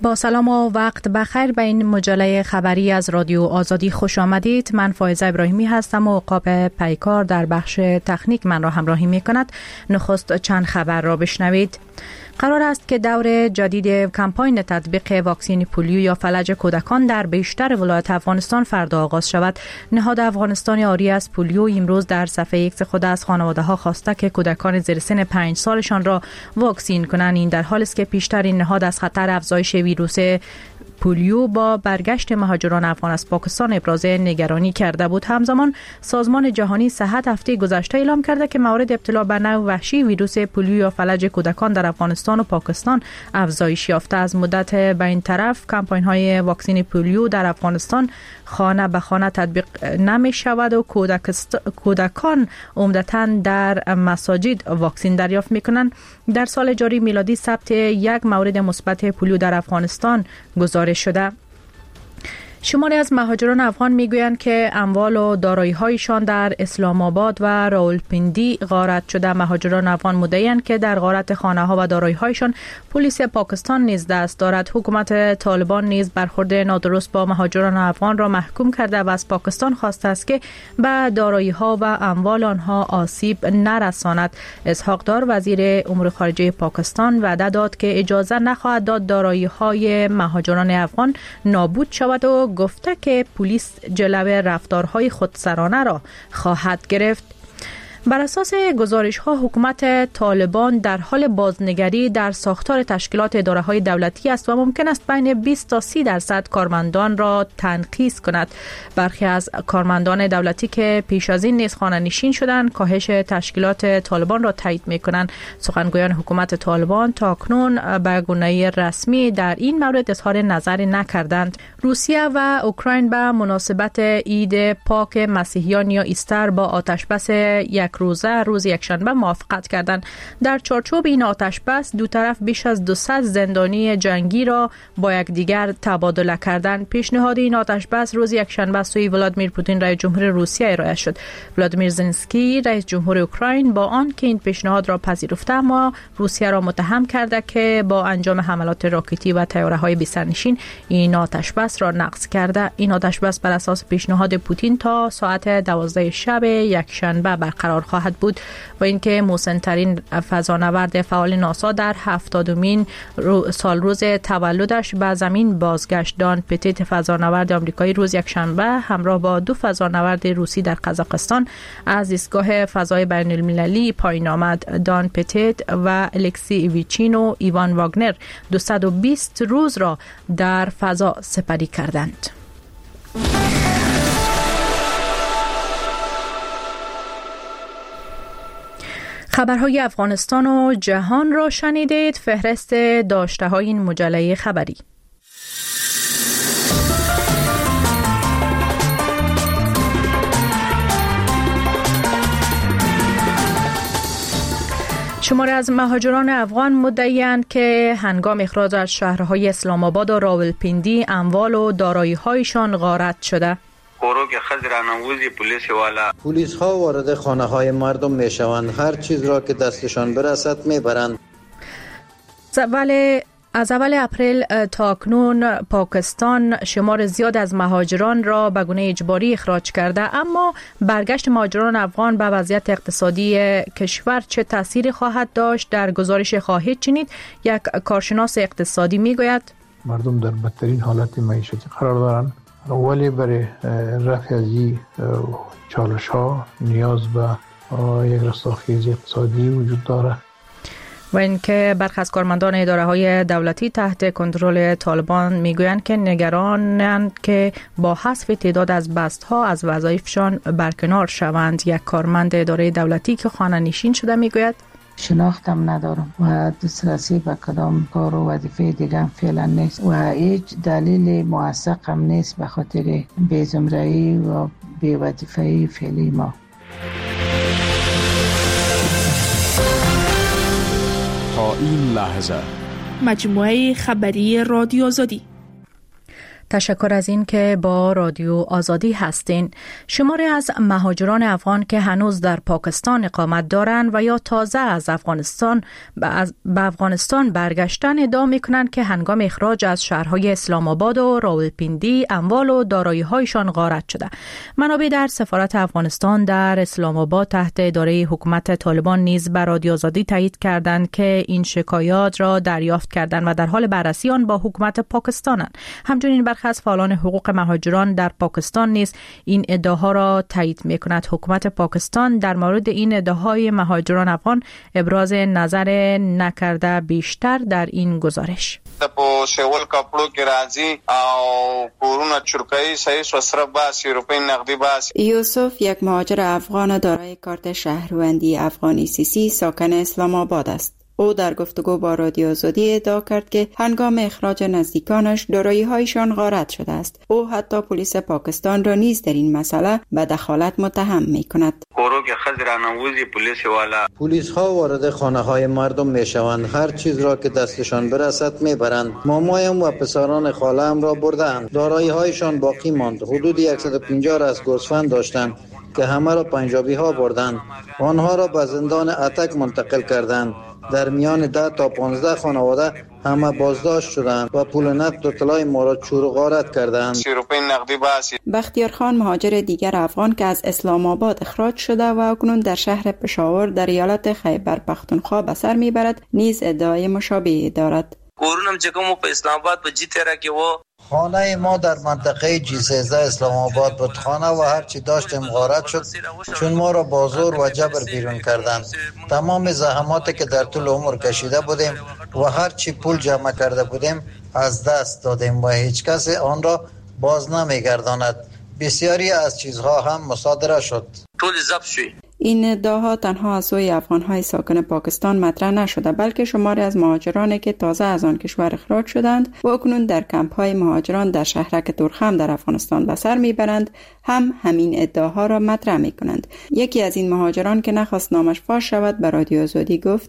با سلام و وقت بخیر به این مجله خبری از رادیو آزادی خوش آمدید. من فائزه ابراهیمی هستم و عقاب پیکار در بخش تکنیک من را همراهی می کند. نخست چند خبر را بشنوید. قرار است که دور جدید کمپاین تطبیق واکسن پولیو یا فلج کودکان در بیشتر ولایات افغانستان فردا آغاز شود. نهاد افغانستان آری از پولیو امروز در صفحه ایکس خود از خانواده‌ها خواسته که کودکان زیر سن 5 سالشان را واکسین کنند. این در حالی است که پیشتر این نهاد از خطر افزایش ویروس پولیو با برگشت مهاجران افغان از پاکستان ابراز نگرانی کرده بود. همزمان سازمان جهانی صحت هفته گذشته اعلام کرده که موارد ابتلا به نوع وحشی ویروس پولیو یا فلج کودکان در افغانستان و پاکستان افزایش یافته. از مدت به این طرف کمپاین‌های واکسن پولیو در افغانستان خانه به خانه تطبیق نمی شود و کودکان عمدتاً در مساجد واکسن دریافت می کنند. در سال جاری میلادی ثبت یک مورد مثبت پولیو در افغانستان گزارش شده. شماری از مهاجران افغان میگویند که اموال و دارایی‌هایشان در اسلام آباد و راولپیندی غارت شده. مهاجران افغان مدعی‌اند که در غارت خانه‌ها و دارایی‌هایشان پلیس پاکستان نیز دست دارد. حکومت طالبان نیز برخورد نادرست با مهاجران افغان را محکوم کرده و از پاکستان خواسته است که به دارایی‌ها و اموال آنها آسیب نرساند. اسحاق دار وزیر امور خارجه پاکستان وعده داد که اجازه نخواهد داد دارایی‌های مهاجران افغان نابود شود و گفته که پلیس جلوه رفتارهای خودسرانه را خواهد گرفت. بر اساس گزارش‌ها حکومت طالبان در حال بازنگری در ساختار تشکیلات اداره‌های دولتی است و ممکن است بین 20 تا 30% کارمندان را تنقیص کند. برخی از کارمندان دولتی که پیش از این نیز خانه‌نشین شدند کاهش تشکیلات طالبان را تایید می‌کنند. سخنگویان حکومت طالبان تاکنون به گونه رسمی در این مورد اظهار نظری نکردند. روسیه و اوکراین به مناسبت عید پاک مسیحیان یا ایستر با آتشبس یک روزه روز یکشنبه موافقت کردند. در چارچوب این آتشبس دو طرف بیش از 200 زندانی جنگی را با یکدیگر تبادله کردند. پیشنهاد این آتشبس روز یکشنبه سوی ولادیمیر پوتین رئیس جمهور روسیه ارائه شد. ولادیمیر زلنسکی رئیس جمهور اوکراین با آن که این پیشنهاد را پذیرفته اما روسیه را متهم کرده که با انجام حملات راکتی و طیاره‌های بی‌سرنشین این آتشبس را نقض کرده. این آتشبس بر اساس پیشنهاد پوتین تا ساعت 12 شب یکشنبه برقرار خواهد بود و اینکه مسن‌ترین فضانورد فعال ناسا در 70مین سال روز تولدش به زمین بازگشت. دان پتیت فضانورد آمریکایی روز یکشنبه همراه با 2 فضانورد روسی در قزاقستان از ایستگاه فضای بین‌المللی پایین آمد. دان پتیت و الکسی ویچین و ایوان واگنر 220 روز را در فضا سپری کردند. خبرهای افغانستان و جهان را شنیدید. فهرست داشته های این مجله خبری. شماری از مهاجران افغان مدعی‌اند که هنگام اخراج از شهرهای اسلام آباد و راولپیندی اموال و دارایی‌هایشان غارت شده. پلیس ها وارد خانه های مردم می شوند. هر چیز را که دستشان برسد می برند. از اول اپریل تا اکنون پاکستان شمار زیاد از مهاجران را به گونه اجباری اخراج کرده، اما برگشت مهاجران افغان به وضعیت اقتصادی کشور چه تأثیری خواهد داشت؟ در گزارش خواهید شنید. یک کارشناس اقتصادی می گوید مردم در بدترین حالت معیشتی قرار دارند، ولی برای رفع از این چالش ها نیاز به یک رستاخیزی اقتصادی وجود دارد و اینکه برخی از کارمندان اداره‌های دولتی تحت کنترل طالبان میگویند که نگرانند که با حذف تعداد از بست‌ها از وظایفشان برکنار شوند. یک کارمند اداره دولتی که خانه‌نشین شده میگوید شناختم ندارم و دسترسی به کدام کار و وظیفه دیگه هم فعلا نیست و هیچ دلیل موثق هم نیست به خاطر بی‌زمره‌ای و بی‌وظیفه‌ای فعلی ما. تا این لحظه مجموعه خبری رادیو آزادی. تشکر از این که با رادیو آزادی هستین. شماری از مهاجران افغان که هنوز در پاکستان اقامت دارند و یا تازه از افغانستان به افغانستان برگشتن ادعا می‌کنند که هنگام اخراج از شهرهای اسلام آباد و راولپیندی اموال و دارایی‌هایشان غارت شده. منابع در سفارت افغانستان در اسلام آباد تحت اداره حکومت طالبان نیز به رادیو آزادی تایید کردند که این شکایات را دریافت کردند و در حال بررسی آن با حکومت پاکستانند. همچنین برخی از فعالان حقوق مهاجران در پاکستان نیز این ادعاها را تایید می‌کند. حکومت پاکستان در مورد این ادعاهای مهاجران افغان ابراز نظر نکرده. بیشتر در این گزارش. په شول کپړو کې راځي او کورونه چرکۍ صحیح سوسره باسی روپی نقدی باسی. یوسف یک مهاجر افغان دارای کارت شهروندی افغانی سیسی ساکن اسلام آباد است. او در گفتگو با رادیو آزادی ادعا کرد که هنگام اخراج نزدیکانش دارایی‌هایشان غارت شده است. او حتی پلیس پاکستان را نیز در این مسئله به دخالت متهم می‌کند. پلیس ها وارد خانه های مردم میشوند، هر چیز را که دستشان برسد میبرند. مامایم و پسران خاله‌ام را بردند. دارایی هایشان باقی ماند. حدود 150 از گوسفند داشتند که همه را پنجابی ها بردند. آنها را به زندان اتک منتقل کردند. در میان 10 تا 15 خانواده همه بازداشت شدند و پول نقد و طلای ما را چور و غارت کردند. بختیار خان مهاجر دیگر افغان که از اسلام آباد اخراج شده و اکنون در شهر پشاور در ایالت خیبر پختونخوا به سر میبرد نیز ادعای مشابهی دارد. خانه ما در منطقه G13 اسلام آباد بود. خانه و هر چی داشتیم غارت شد چون ما را با زور و جبر بیرون کردند. تمام زحماتی که در طول عمر کشیده بودیم و هر چی پول جمع کرده بودیم از دست دادیم و هیچ کس آن را باز نمیگرداند. بسیاری از چیزها هم مصادره شد. این ادعاها تنها از سوی افغان‌های ساکن پاکستان مطرح نشده بلکه شماری از مهاجرانی که تازه از آن کشور اخراج شدند و اکنون در کمپ‌های مهاجران در شهرک تورخم در افغانستان به سر میبرند هم همین ادعاها را مطرح میکنند. یکی از این مهاجران که نخواست نامش فاش شود به رادیو آزادی گفت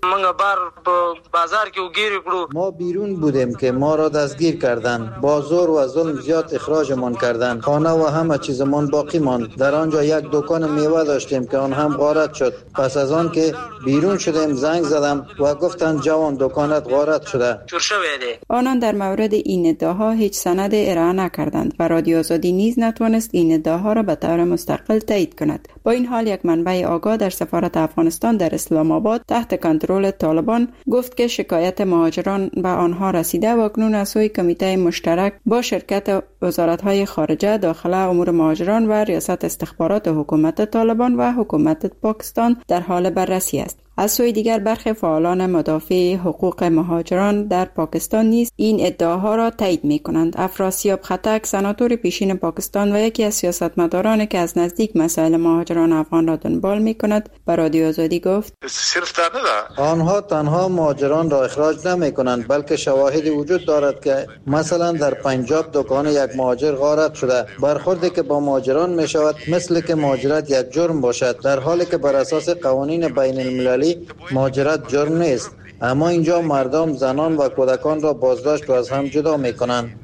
ما بیرون بودیم که ما را دستگیر کردند. با زور و ظلم زیاد اخراجمان کردند. خانه و همه چیزمان باقی ماند. در آنجا یک دکان میوه داشتیم که آن هم غارت شد. پس از آن که بیرون شدیم زنگ زدم و گفتند جوان دکانت غارت شده. آنان در مورد این ادعاها هیچ سند ارائه نکردند و رادیو آزادی نیز نتوانست این ادعاها را به طور مستقل تایید کند. با این حال یک منبع آگاه در سفارت افغانستان در اسلام آباد تحت کنترل طالبان گفت که شکایت مهاجران به آنها رسیده و اکنون از سوی کمیته مشترک با شرکت وزارت‌های خارجه، داخله امور مهاجران و ریاست استخبارات حکومت طالبان و حکومت پاکستان در حال بررسی است. از سوی دیگر برخی فعالان مدافع حقوق مهاجران در پاکستان نیز این ادعاها را تایید می‌کنند. افراسیاب خطک سناتور پیشین پاکستان و یکی از سیاستمدارانی که از نزدیک مسائل مهاجران افغان را دنبال می‌کند به رادیو آزادی گفت آنها تنها مهاجران را اخراج نمی‌کنند بلکه شواهدی وجود دارد که مثلا در پنجاب دکان یک مهاجر غارت شده. برخوردی که با مهاجران می‌شود مثل که مهاجرت یک جرم باشد، در حالی که بر اساس قوانین بین المللی مهاجرت جرم نیست. اما اینجا مردم، زنان و کودکان را بازداشت و از هم جدا می‌کنند.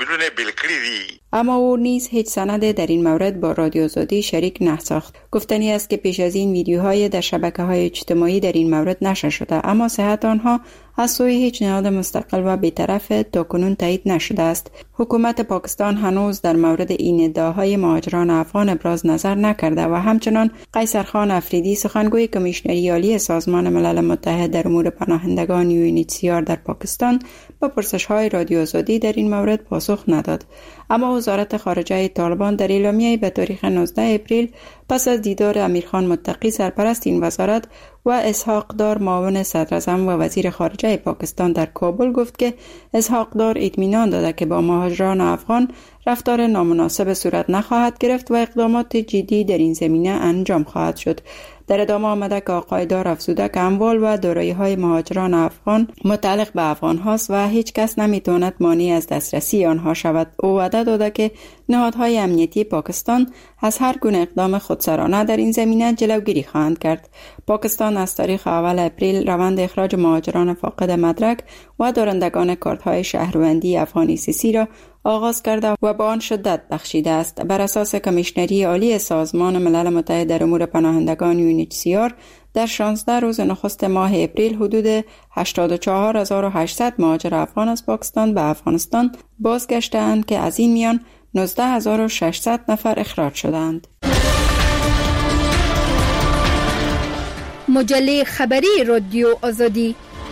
اما او نیز هیچ سند در این مورد با رادیو آزادی شریک نساخت. گفتنی است که پیش از این ویدیوهای در شبکه‌های اجتماعی در این مورد نشر شده اما صحت آنها از سوی هیچ نهاد مستقل و بی‌طرف تاکنون تایید نشده است. حکومت پاکستان هنوز در مورد این ادعاهای مهاجران افغان ابراز نظر نکرده و همچنان قیصرخان افریدی سخنگوی کمیشنری عالی سازمان ملل متحد در امور پناهندگان UNHCR در پاکستان با پرسش‌های رادیو آزادی در این مورد پاسخ نداد. اما وزارت خارجه طالبان در اعلامیه‌ای به تاریخ 19 اپریل پس از دیدار امیرخان متقی سرپرست این وزارت و اسحاق دار معاون صدراعظم و وزیر خارجه پاکستان در کابل گفت که اسحاق دار اطمینان داده که با مهاجران افغان رفتار نامناسب صورت نخواهد گرفت و اقدامات جدی در این زمینه انجام خواهد شد. در ادامه آمده که آقای دار افزوده که اموال و دارایی‌های مهاجران افغان متعلق به افغان هاست و هیچ کس نمیتواند مانع از دسترسی آنها شود. او وعده داده که نهادهای امنیتی پاکستان از هر گونه اقدام خودسرانه در این زمینه جلوگیری خواهند کرد. پاکستان از تاریخ اول اپریل روند اخراج مهاجران فاقد مدرک و دارندگان کارت‌های شهروندی افغانی CC را آغاز کرده و به آن شدت بخشیده است. بر اساس کمیشنری عالی سازمان ملل متحد در امور پناهندگان UNHCR در 16 روز نخست ماه اپریل حدود 84800 مهاجر افغان از پاکستان به افغانستان بازگشتند که از این میان 19600 نفر اخراج شدند. مجله خبری رادیو آزادی.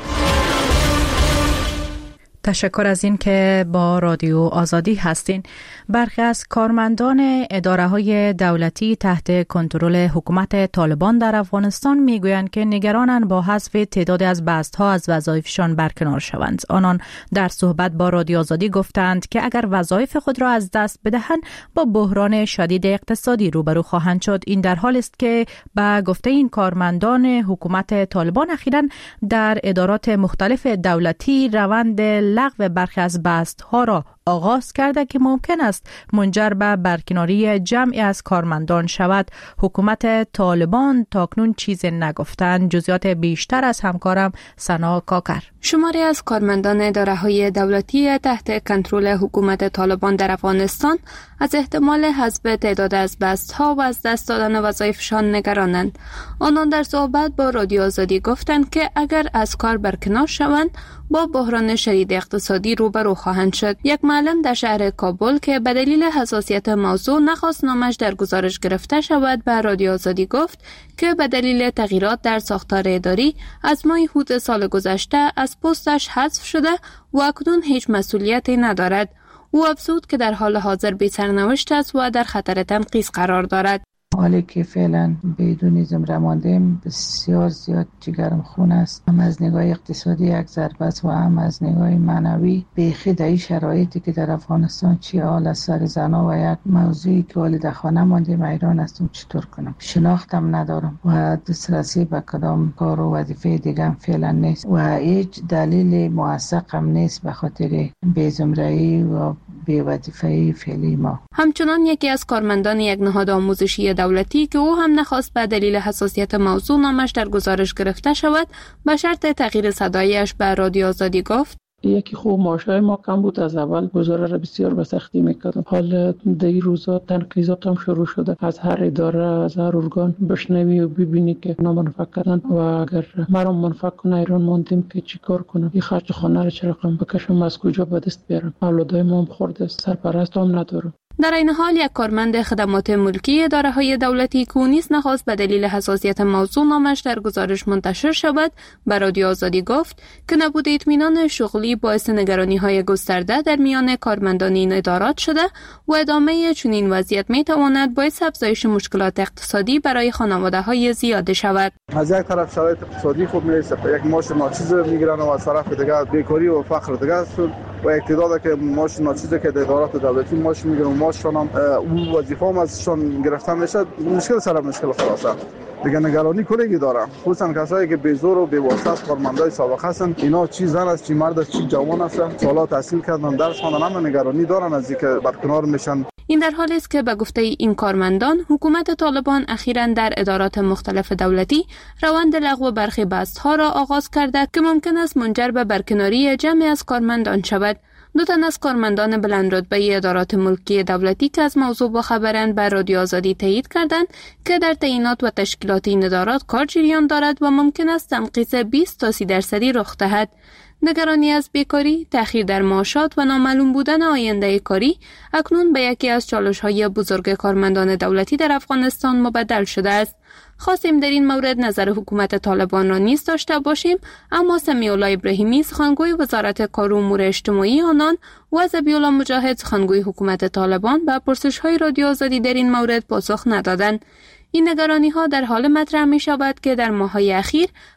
تشکر از این که با رادیو آزادی هستین. برخی از کارمندان اداره‌های دولتی تحت کنترل حکومت طالبان در افغانستان میگویند که نگرانند با حذف تعدادی از بست‌ها از وظایفشان برکنار شوند. آنان در صحبت با رادیو آزادی گفتند که اگر وظایف خود را از دست بدهند با بحران شدید اقتصادی روبرو خواهند شد. این در حالی است که به گفته این کارمندان حکومت طالبان اخیراً در ادارات مختلف دولتی روند لغو برخی از بست‌ها را آغاز کرده که ممکن است منجر به برکناری جمعی از کارمندان شود. حکومت طالبان تاکنون چیزی نگفتند. جزئیات بیشتر از همکارم سنا کاکر. شماری از کارمندان اداره‌های دولتی تحت کنترل حکومت طالبان در افغانستان از احتمال حذف تعداد از بست‌ها و از دست دادن وظایفشان نگرانند. آنان در صحبت با رادیو آزادی گفتند که اگر از کار برکنار شوند با بحران شدید اقتصادی روبرو خواهند شد. یک معلم در شهر کابل که به دلیل حساسیت موضوع نخواست نامش در گزارش گرفته شود به رادیو آزادی گفت که به دلیل تغییرات در ساختار اداری از ماه هوت سال گذشته از پستش حذف شده و اکنون هیچ مسئولیتی ندارد. او افزود که در حال حاضر بی سرنوشت است و در خطر تنقیص قرار دارد. حالی که فعلا بدون زمره ماندیم بسیار زیاد جگرم خون است. هم از نگاه اقتصادی یک ضربه است و هم از نگاه معنوی. بیخی در این شرایطی که در افغانستان چی حال از سر زنا و یک موضوعی که حالی در خانه ماندیم ایران هستم چطور کنم. شناختم ندارم و دسترسی به کدام کار و وظیفه دیگه فعلا نیست و هیچ دلیل موثق هم نیست به خاطر بی‌زمره‌ای و بی‌وظیفه‌ای فعلی ما. همچنان یکی از کارمندان یک نهاد آموزشی دولتی که او هم نخواست به دلیل حساسیت موضوع نامش در گزارش گرفته شود به شرط تغییر صدایش به رادیو آزادی گفت یکی خوب معاشای ما کم بود. از اول گزاره را بسیار به سختی میکردم. حال در این روزا تنقیضات هم شروع شده. از هر اداره از هر ارگان بشنوی و ببینی که اونا منفعل کردن و اگر مرا منفعل کنه ایران ماندیم که چی کار کنم. این خرج خانه را چه رقم بکشم، از کجا به دست بیارم. اولادای ما هم خورده، سرپرست هم ندارم. در این حال یک کارمند خدمات ملکی اداره‌های دولتی که نیز نخواست به دلیل حساسیت موضوع نامش در گزارش منتشر شود به رادیو آزادی گفت که نبود اطمینان شغلی باعث نگرانی‌های گسترده در میان کارمندان این ادارات شده و ادامه چنین وضعیت می‌تواند باعث افزایش مشکلات اقتصادی برای خانواده‌های زیاد شود. از یک طرف شرایط اقتصادی خوب نیست، یک معاش ناچیز میگیرن و از طرف دیگر بیکاری و فقر دیگر است و اقتدار که معاش ناچیزی که در ادارات دولتی معاش میگیرن معاششون هم اون وظیفه هم ازشون گرفته میشه. مشکل سر مشکل خلاصه دیگه نگرانی کلیگی دارم، خصوصا کسایی که بیزور و بی‌واسطه کارمندای سابق هستن. اینا چی زن است چی مرد است چی جوان هستن، سالا تحصیل کردن درس خوندن، هم نگرانی دارن از اینکه برکنار میشن. این در حالی است که به گفته این کارمندان حکومت طالبان اخیراً در ادارات مختلف دولتی روند لغو برخی بست‌ها را آغاز کرده که ممکن است منجر به برکناری جمعی از کارمندان شود. دو تن از کارمندان بلندرتبه ادارات ملکی دولتی که از موضوع باخبرند بر رادیو آزادی تایید کردند که در تعیینات و تشکیلات این ادارات کار جریان دارد و ممکن است تنقیص 20 تا 30% رخ دهد. نگرانی از بیکاری، تأخیر در معاشات و نامعلوم بودن آینده کاری اکنون به یکی از چالش‌های بزرگ کارمندان دولتی در افغانستان مبدل شده است. خواستیم در این مورد نظر حکومت طالبان را نیز داشته باشیم، اما سمیع الله ابراهیمی سخنگوی وزارت کار و امور اجتماعی آنان و ذبیح الله مجاهد سخنگوی حکومت طالبان به پرسش‌های رادیو آزادی در این مورد پاسخ ندادند. این نگرانی‌ها در حال مطرح می‌شود که در ماه‌های اخیر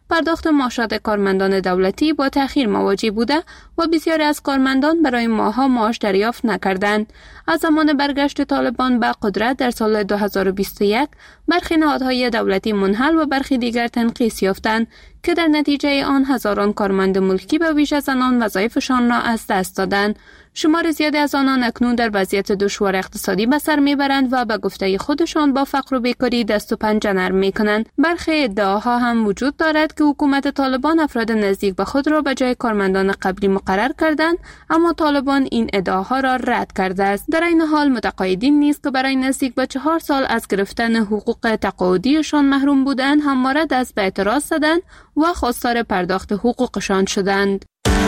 پرداخت معاشات کارمندان دولتی با تأخیر مواجه بوده و بسیاری از کارمندان برای ماه‌ها معاش دریافت نکردند. از زمان برگشت طالبان به قدرت در سال 2021 برخی نهادهای دولتی منحل و برخی دیگر تنقیص یافتند که در نتیجه آن هزاران کارمند ملکی به ویژه زنان وظایفشان را از دست دادند. شمار زیادی از آنان اکنون در وضعیت دشوار اقتصادی به سر میبرند و به گفته خودشان با فقر و بیکاری دست و پنجه نرم میکنند. برخی ادعاها هم وجود دارد که حکومت طالبان افراد نزدیک به خود را به جای کارمندان قبلی مقرر کردند، اما طالبان این ادعاها را رد کرده است. در این حال متقاعدین نیز که برای نزدیک به 4 سال از گرفتن حقوق تقاعدیشان محروم بودند همواره دست به اعتراض زدند و خواستار پرداخت حقوقشان شدند.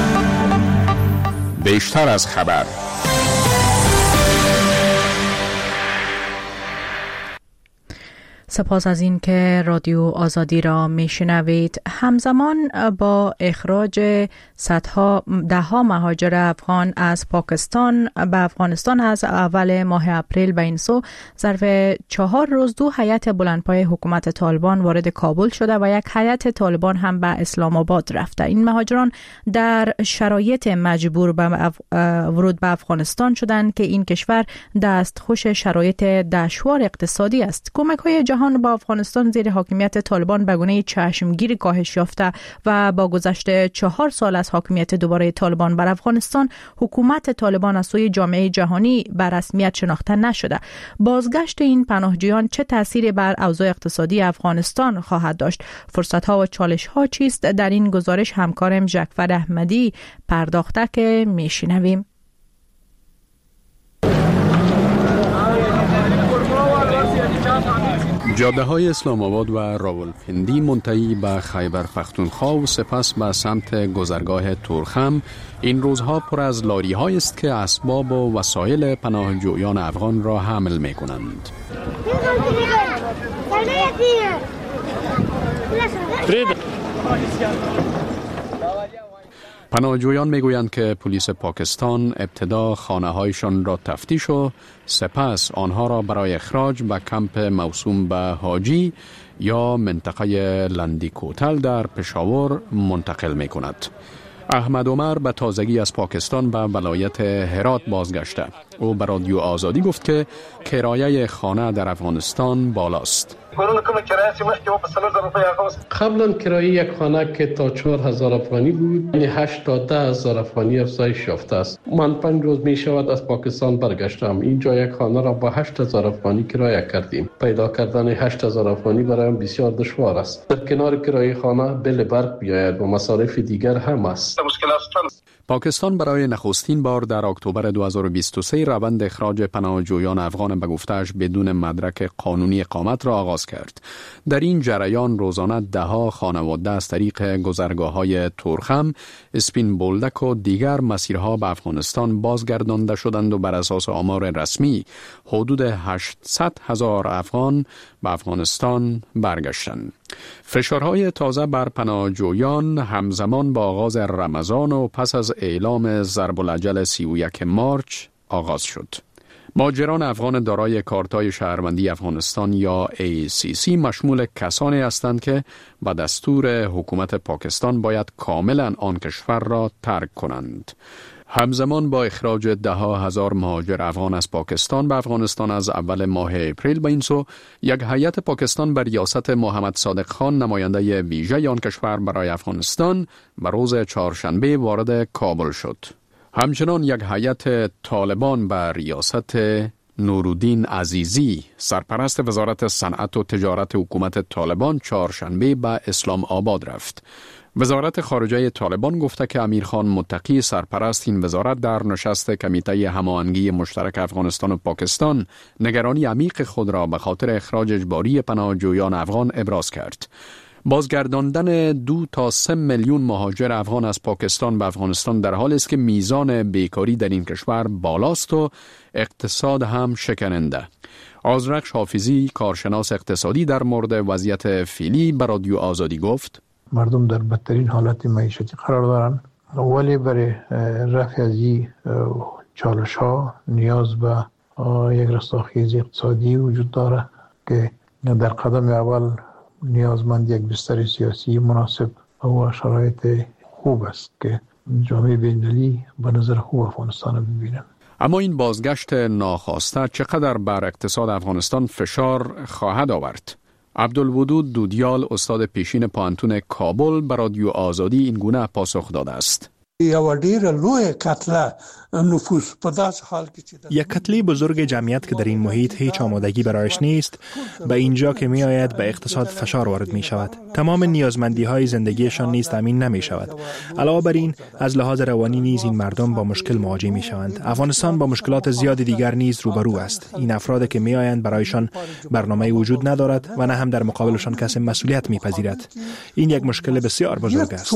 بیشتر از خبر. سپاس از این که رادیو آزادی را میشنوید. همزمان با اخراج دهها مهاجر افغان از پاکستان به افغانستان از اول ماه اپریل به این سو ظرف 4 روز 2 هیئت بلندپایه حکومت طالبان وارد کابل شده و یک هیئت طالبان هم به اسلام آباد رفته. این مهاجران در شرایط مجبور به ورود به افغانستان شدند که این کشور دستخوش شرایط دشوار اقتصادی است. کمک‌های جهان با افغانستان زیر حاکمیت طالبان به گونه چشمگیری کاهش یافته و با گذشت 4 سال از حاکمیت دوباره طالبان بر افغانستان، حکومت طالبان از سوی جامعه جهانی به رسمیت شناخته نشده. بازگشت این پناهجویان چه تأثیری بر اوضاع اقتصادی افغانستان خواهد داشت؟ فرصت‌ها و چالش‌ها چیست؟ در این گزارش همکارم ژکفر احمدی پرداخته که میشنویم. جاده‌های اسلام آباد و راولپندی منتهی به خیبر پختونخوا و سپس به سمت گذرگاه تورخم این روزها پر از لاری‌هایی است که اسباب و وسایل پناهجویان افغان را حمل می‌کنند. پناهجویان میگویند که پلیس پاکستان ابتدا خانه‌هایشان را تفتیش و سپس آنها را برای اخراج به کمپ موسوم به حاجی یا منطقه لندی کوتل در پشاور منتقل می‌کند. احمد عمر به تازگی از پاکستان به ولایت هرات بازگشته. او به رادیو آزادی گفت که کرایه خانه در افغانستان بالاست. قبلا کرایه یک خانه که تا 4000 افغانی بود، یعنی 8 تا 10000 افغانی افزایش یافته است. من 5 روز می شود از پاکستان برگشتم. اینجا یک خانه را با 8000 افغانی کرایه کردیم. پیدا کردن 8000 افغانی برایم بسیار دشوار است. در کنار کرایه خانه بل برق بیاید و مصارف دیگر هم است. پاکستان برای نخستین بار در اکتبر 2023 روند اخراج پناهجویان افغان به گفته‌اش بدون مدرک قانونی اقامت را آغاز کرد. در این جریان روزانه دهها خانواده از طریق گذرگاه‌های تورخم، اسپین بولدک و دیگر مسیرها به افغانستان بازگردانده شدند و بر اساس آمار رسمی حدود 800,000 افغان به افغانستان برگشتند. فشارهای تازه بر پناهجویان همزمان با آغاز رمضان و پس از اعلام ضرب الاجل 31 مارچ آغاز شد. مهاجران افغان دارای کارت‌های شهروندی افغانستان یا ACC مشمول کسانی هستند که به دستور حکومت پاکستان باید کاملا آن کشور را ترک کنند. همزمان با اخراج ده‌ها هزار مهاجر افغان از پاکستان به افغانستان از اول ماه اپریل به این سو، یک هیئت پاکستان بر ریاست محمد صادق خان نماینده ویژه آن کشور برای افغانستان به روز چهارشنبه وارد کابل شد. همچنان یک هیئت طالبان بر ریاست نورالدین عزیزی سرپرست وزارت صنعت و تجارت حکومت طالبان چهارشنبه به اسلام آباد رفت. وزارت خارجه طالبان گفته که امیرخان متقی سرپرست این وزارت در نشست کمیته هماهنگی مشترک افغانستان و پاکستان نگرانی عمیق خود را به خاطر اخراج اجباری پناهجویان افغان ابراز کرد. بازگرداندن 2 تا 3 میلیون مهاجر افغان از پاکستان به افغانستان در حالی است که میزان بیکاری در این کشور بالاست و اقتصاد هم شکننده. آذرخش حافظی کارشناس اقتصادی در مورد وضعیت فعلی به رادیو آزادی گفت: مردم در بدترین حالت معیشتی قرار دارند، ولی برای رفع از این چالش ها نیاز به یک رستاخیز اقتصادی وجود داره که در قدم اول نیازمند یک بستر سیاسی مناسب و شرایط خوب است که جامعه بین‌المللی به نظر خوب افغانستان رو ببینن. اما این بازگشت ناخواسته چقدر بر اقتصاد افغانستان فشار خواهد آورد؟ عبدالودود دودیال، استاد پیشین پوهنتون کابل، به رادیو آزادی این گونه پاسخ داده است. یک کتله بزرگ جمعیت که در این محیط هیچ آمادگی برایش نیست، به اینجا که می آید به اقتصاد فشار وارد می شود. تمام نیازمندی های زندگیشان نیز تامین نمی شود. علاوه بر این، از لحاظ روانی نیز این مردم با مشکل مواجه می شوند. افغانستان با مشکلات زیاد دیگر نیز روبرو است. این افراد که می آیند برایشان برنامه وجود ندارد و نه هم در مقابلشان کسی مسئولیت می پذیرد. این یک مشکل بسیار بزرگ است.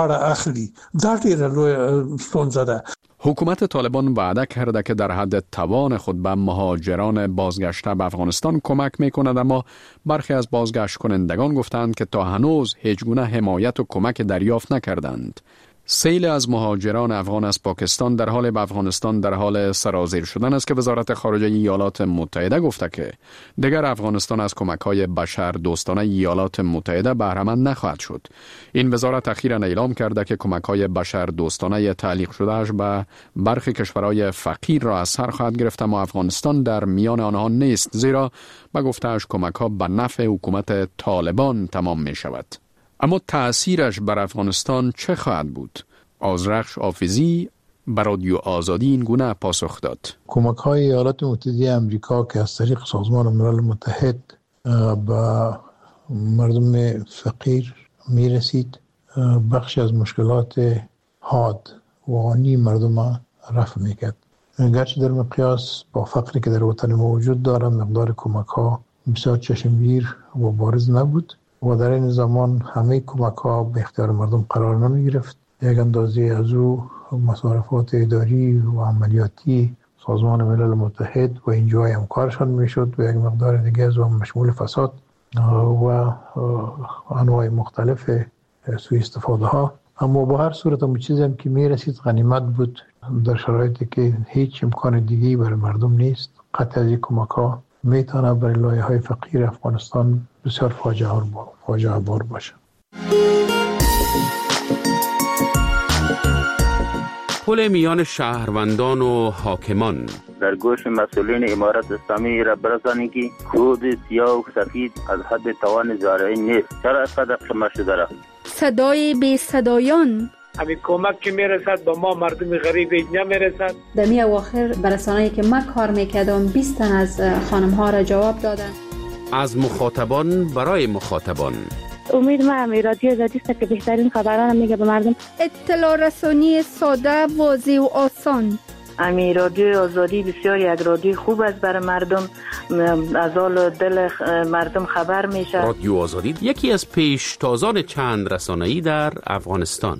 حکومت طالبان وعده کرده که در حد توان خود به مهاجران بازگشته به افغانستان کمک میکند، اما برخی از بازگشت کنندگان گفتند که تا هنوز هیچ گونه حمایت و کمک دریافت نکردند. سیل از مهاجران افغان از پاکستان در حال به افغانستان در حال سرازیر شدن است که وزارت خارجه ایالات متحده گفته که دیگر افغانستان از کمک‌های بشر دوستانه ایالات متحده بهره‌مند نخواهد شد. این وزارت اخیراً اعلام کرده که کمک‌های بشر دوستانه تعلیق شدهش به برخی کشورهای فقیر را از سر خواهد گرفت، اما افغانستان در میان آنها نیست، زیرا به گفته‌اش کمک‌ها به نفع حکومت طالبان تمام می‌شود. اما تأثیرش بر افغانستان چه خواهد بود؟ آذرخش آفیزی بر رادیو آزادی این گونه پاسخ داد. کمک‌های ایالات متحده آمریکا که از طریق سازمان ملل متحد به مردم فقیر میرسید، بخش از مشکلات حاد و آنی مردم رفع میکرد. گرچه در مقیاس با فقری که در وطن ما وجود داره، مقدار کمک‌ها بسیار چشمگیر و بارز نبود و در این زمان همه کمک‌ها به اختیار مردم قرار نمی گرفت. یک اندازه از او مصارفات اداری و عملیاتی سازمان ملل متحد و اینجای همکارشان می شد و یک مقدار دیگه از اون مشمول فساد و انواع مختلف سوء استفاده ها. اما با هر صورت هم چیزی هم که می رسید غنیمت بود در شرایطی که هیچ امکان دیگه‌ای برای مردم نیست. قطع از این کمک‌ها میتونه برای لایه‌های فقیر افغانستان بسیار فاجعه بار باشه. پل میان شهروندان و حاکمان در گوش مسئولین امارت اسلامی را برسانید که کود سیاه و سفید از حد توان زارعی نیست. چرا اینقدر شما شده را؟ صدای بی صدایان همین کمک که میرسد به ما مردم غریب اینجا میرسد. در می اواخر برسانه‌ای که من کار میکردم 20 تن از خانم ها را جواب دادن. از مخاطبان برای مخاطبان. امید من رادیو آزادی است که بهترین خبران میگه به مردم. اطلاع رسانی ساده، واضح و آسان. امی رادیو آزادی بسیار یک رادیو خوب است برای مردم، از حال دل مردم خبر میشه. رادیو آزادی یکی از پیشتازان چند رسانه‌ای در افغانستان.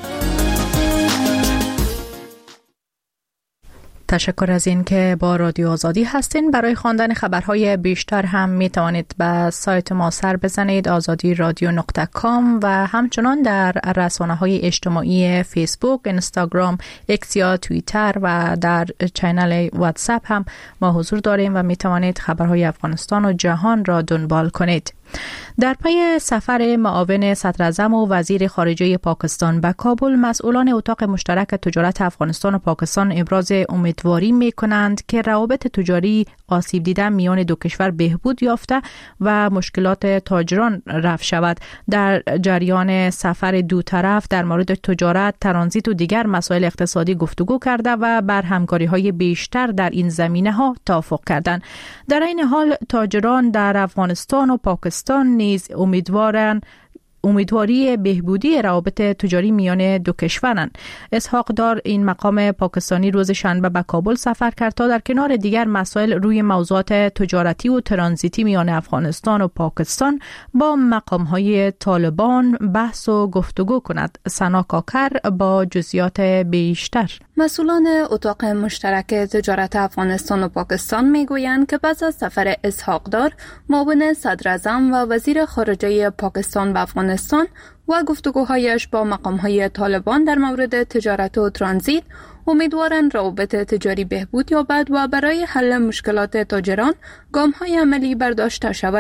تشکر از این که با رادیو آزادی هستین. برای خواندن خبرهای بیشتر هم می توانید به سایت ما سر بزنید azadiradionuqta.com و همچنان در رسانه‌های اجتماعی فیسبوک، اینستاگرام، اکس یا توییتر و در چینل واتساپ هم ما حضور داریم و می توانید خبرهای افغانستان و جهان را دنبال کنید. در پی سفر معاون صدراعظم و وزیر خارجه پاکستان به کابل، مسئولان اتاق مشترک تجارت افغانستان و پاکستان ابراز امیدواری می کنند که روابط تجاری آسیب دیده میان دو کشور بهبود یافته و مشکلات تاجران رفع شود. در جریان سفر دو طرف در مورد تجارت، ترانزیت و دیگر مسائل اقتصادی گفتگو کرده و بر همکاری‌های بیشتر در این زمینه‌ها توافق کردند. در این حال تاجران در افغانستان و پاکستان نیز امیدواری بهبودی روابط تجاری میان دو کشورند. اسحاق دار، این مقام پاکستانی، روز شنبه به کابل سفر کرد تا در کنار دیگر مسائل روی موضوعات تجارتی و ترانزیتی میان افغانستان و پاکستان با مقام‌های طالبان بحث و گفتگو کند. سنا کاکر با جزئیات بیشتر. مسئولان اتاق مشترک تجارت افغانستان و پاکستان میگویند که پس از سفر اسحاق دار، معاون صدراعظم و وزیر خارجه پاکستان به افغانستان و گفتگوهایش با مقام‌های طالبان در مورد تجارت و ترانزیت، امیدوارند روابط تجاری بهبود یابد و برای حل مشکلات تاجران گام‌های عملی برداشته شود.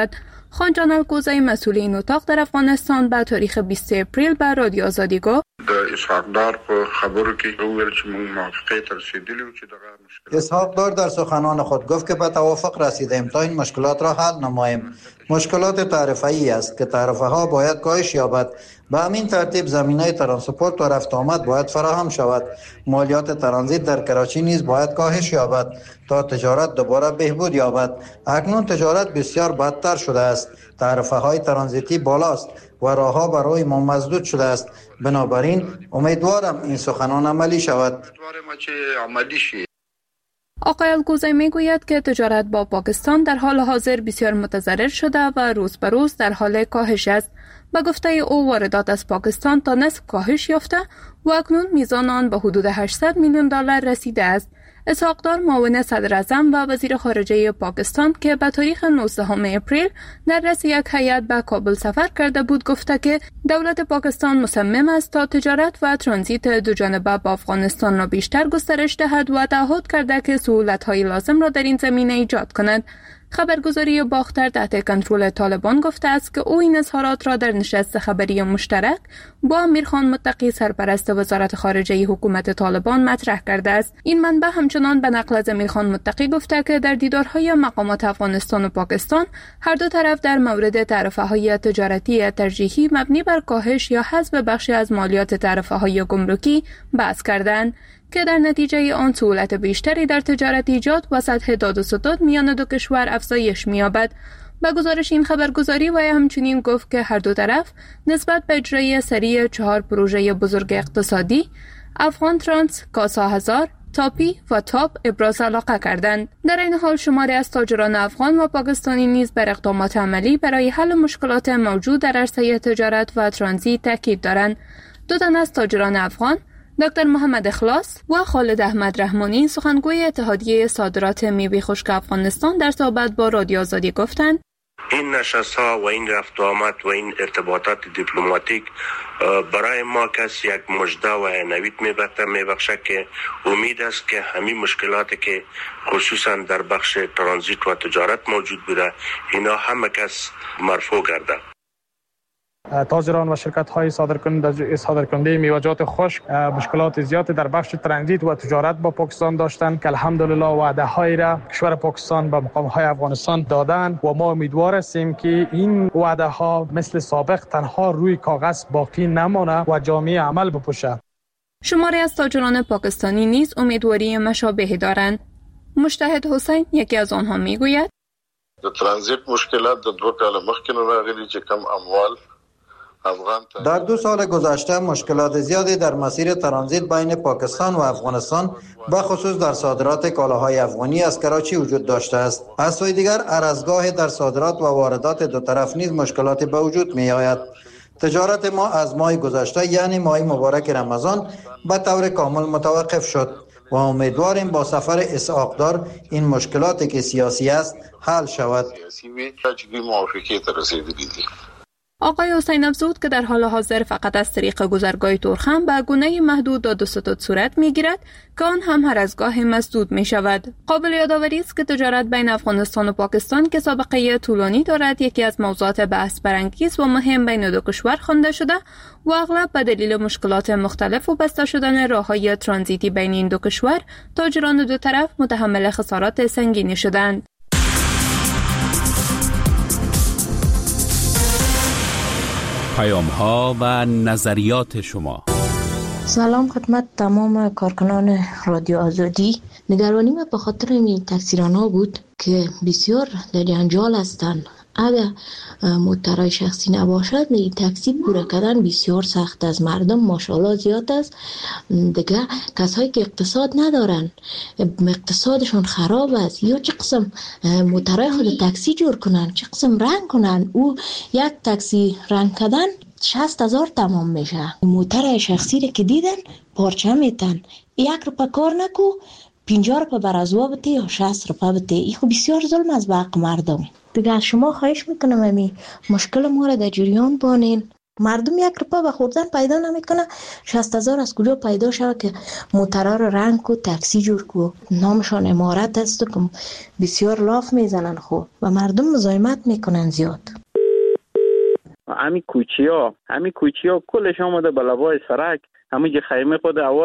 خان جان الکوزی مسئول این اتاق در افغانستان به تاریخ 20 اپریل به رادیو آزادی گفت اسحاق دار په خبرو کې وویل چې موږ موافقه ته رسیدلی و چې دغه مشکل اسحاق دار در سخنان خود گفت که به توافق رسیدیم تا این مشکلات را حل نماییم. مشکلات تعرفه‌ای است که تعرفه ها باید کاهش یابد. به همین ترتیب زمینه ترانسپورت و رفت آمد باید فراهم شود. مالیات ترانزیت در کراچی نیز باید کاهش یابد تا تجارت دوباره بهبود یابد. اکنون تجارت بسیار بدتر شده است. تعرفه های ترانزیتی بالاست و راهها برای ما مسدود شده است. بنابراین امیدوارم این سخنان عملی شود. آقای الکوزی میگوید که تجارت با پاکستان در حال حاضر بسیار متضرر شده و روز به روز در حال کاهش است. به گفته او واردات از پاکستان تا نصف کاهش یافته و اکنون میزان آن به حدود 800 میلیون دلار رسیده است. اسحاق دار معاون صدر اعظم و وزیر خارجه پاکستان که به تاریخ 19 اپریل در رأس یک هیئت به کابل سفر کرده بود گفته که دولت پاکستان مصمم است تا تجارت و ترانزیت دو جانبه با افغانستان را بیشتر گسترش دهد و تعهد کرده که سهولت‌های لازم را در این زمینه ایجاد کند. خبرگزاری باختر تحت کنترل طالبان گفته است که او این اظهارات را در نشست خبری مشترک با امیرخان متقی سرپرست وزارت خارجه حکومت طالبان مطرح کرده است. این منبع همچنان به نقل از امیرخان متقی گفته که در دیدارهای مقامات افغانستان و پاکستان هر دو طرف در مورد تعرفه‌های تجارتی ترجیحی مبنی بر کاهش یا حذف بخشی از مالیات تعرفه‌های گمرکی بحث کردند که در نتیجه آن سهولت بیشتری در تجارت ایجاد و سطح داد و ستد میان دو کشور افزایش می‌یابد. به گزارش این خبرگزاری و همچنین گفت که هر دو طرف نسبت به اجرای سریع 4 پروژه بزرگ اقتصادی افغان ترانس، کاسا هزار، تاپی و تاپ ابراز علاقه کردند. در این حال شماری از تاجران افغان و پاکستانی نیز بر اقدامات عملی برای حل مشکلات موجود در عرصه تجارت و ترانزیت تاکید دارند. دو تن از تاجران افغان، دکتر محمد اخلاص و خالد احمد رحمانی سخنگوی اتحادیه صادرات میوه خشک افغانستان در صحبت با رادیو آزادی گفتند این نشست‌ها و این رفت و آمد و این ارتباطات دیپلماتیک برای ما کس یک مژده و نوید میبخشه که امید است که همین مشکلاتی که خصوصا در بخش ترانزیت و تجارت موجود بوده اینا همه کس مرفوع گرده. تاجران و شرکت‌های صادرکننده میوه‌جات خشک مشکلات زیادی در بخش ترانزیت و تجارت با پاکستان داشتند که الحمدلله وعده‌هایی را کشور پاکستان به مقام‌های افغانستان دادند و ما امیدوار هستیم که این وعده‌ها مثل سابق تنها روی کاغذ باقی نمانه و جامعه عمل بپوشه. شماری از تاجران پاکستانی نیز امیدواری مشابهی دارند. مجتهد حسین یکی از آنها میگوید د ترانزیت مشکلات د 2 کال مخکې راغلي چې کم اموال در 2 سال گذشته مشکلات زیادی در مسیر ترانزیت بین پاکستان و افغانستان به خصوص در صادرات کالاهای افغانی از کراچی وجود داشته است. از سوی دیگر عرضگاه در صادرات و واردات دو طرف نیز مشکلاتی به وجود می آید. تجارت ما از ماه گذشته یعنی ماه مبارک رمضان به طور کامل متوقف شد و امیدواریم با سفر اسحاق دار این مشکلاتی که سیاسی است حل شود. آقای حسین افزود که در حال حاضر فقط از طریق گذرگاه تورخم به گونه محدود داد و ستد صورت می‌گیرد که آن هم هر از گاه مسدود می‌شود. قابل یادآوری است که تجارت بین افغانستان و پاکستان که سابقه طولانی دارد یکی از موضوعات بحث برانگیز و مهم بین دو کشور خوانده شده و اغلب به دلیل مشکلات مختلف و بسته شدن راه‌های ترانزیتی بین این دو کشور تاجران دو طرف متحمل خسارات سنگینی شدند. پیام‌ها و نظریات شما. سلام خدمت تمام کارکنان رادیو آزادی. نگرانی ما به خاطر این تقصیران‌ها بود که بسیار در جنجال هستند. اگر موترهای شخصی نباشد این تاکسی پوره کردن بسیار سخت از مردم ماشاءالله زیاد است. دیگه کسایی که اقتصاد ندارن اقتصادشون خراب است یا چه قسم موترهای خود تاکسی جور کنن چه قسم رنگ کنن او یک تاکسی رنگ کردن 60,000 تمام میشه. موتر شخصی رو که دیدن پارچه میتن 1 روپا کار نکو 50 روپا برازوا بده یا 60 روپا بده. این خب بسیار ظلم از به حق مردم. دیگه از شما خواهش میکنم امی مشکل ما را در جریان بانین. مردم 1 روپا به خوردن پیدا نمیکنه 60,000 از کجا پیدا شود که موترها رو رنگ کو تاکسی جور کو. نامشان امارت است که بسیار لاف میزنن خو و مردم مزاحمت میکنن زیاد. همین کوچیا کلش آمده به لبای سرک، همین خیمه خود